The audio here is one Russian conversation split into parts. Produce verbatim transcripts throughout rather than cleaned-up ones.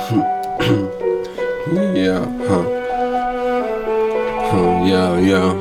Yeah, huh. Huh, yeah, yeah.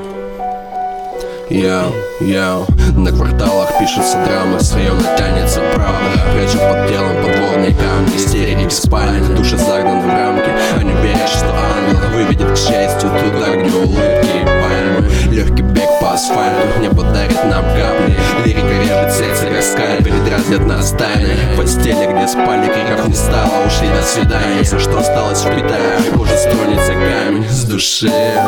Я, я На кварталах пишется драма, стрёмно тянется правда. Прячу под телом подводные камни, истерики в спальне, души загнаны в рамки. Они верят, что ангел выведет к счастью туда, где улыбки и пальмы. Легкий бег по асфальту, небо дарит нам капли. Лирика режет сердце, как скальпель, дразнят нас тайны. В постели, где спали, криков не стало, ушли до свидания. Если что осталось впитая, может стронется камень с души.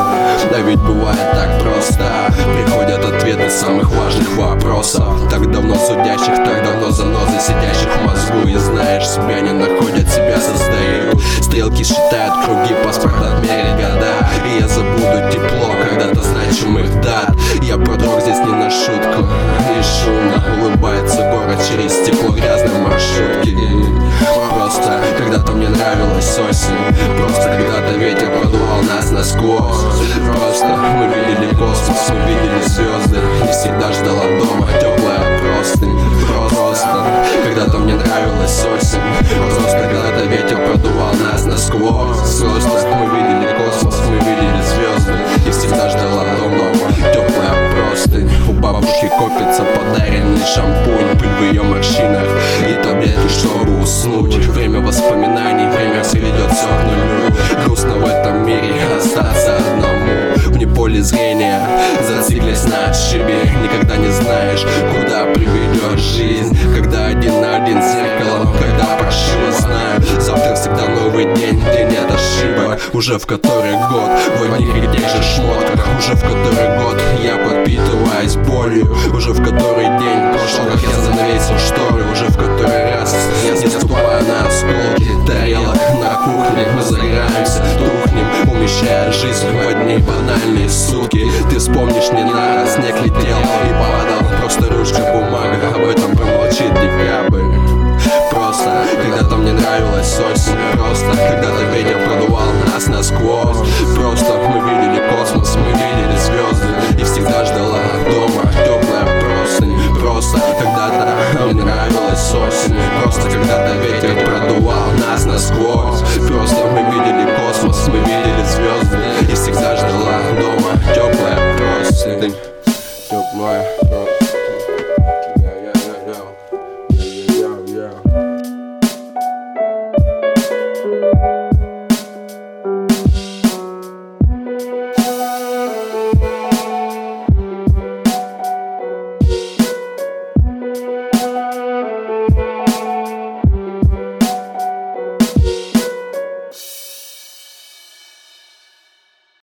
Да ведь бывает так просто, приходят ответы самых важных вопросов. Так давно судящих, так давно занозы, сидящих в мозгу. И знаешь, себя не находят, себя создают. Стрелки считают круги, паспорт отмерили года. И я забуду тепло когда-то значимых дат. Я продрог здесь не на шутку, и шумно улыбается город через стекло грязной маршрутки. Просто когда-то мне нравилась осень, просто когда-то ветер продувал нас насквозь. Просто мы видели космос, мы видели звезды, и всегда ждала дома теплая простынь. Просто когда-то мне нравилась осень, просто когда-то ветер продувал нас насквозь. Просто мы видели космос, мы видели звезды, и всегда ждала дома теплая простынь. У бабушки копится подаренный шампунь, пыль в ее морщинах и таблетки, чтобы уснуть. Время воспоминаний, время сведет все к нулю. Грустно в этом мире остаться одному. Вне поля зрения, зациклясь на отшибе. Никогда не знаешь, куда приведет жизнь. Когда один на один с зеркалом, когда прошила, знаю, завтра всегда новый день, где нет ошибок. Уже в который год в одних и тех же шмотках. Уже в который год я подпитываюсь болью. Уже в который день прошлого, как я занавесил шторы. Уже в который раз я наступаю на осколки тарелок на кухне. Мы загораемся, тухнем, умещая жизнь в одни банальные сутки. Ты вспомнишь, не на снег летел и падал. Просто ручка, бумага, об этом промолчит декабрь. Просто когда-то мне нравилась осень, просто когда-то ветер продувал нас насквозь. Просто мы видели космос, мы видели звезды, и всегда ждала дома теплая простынь. Просто когда-то мне нравилась осень, просто когда-то ветер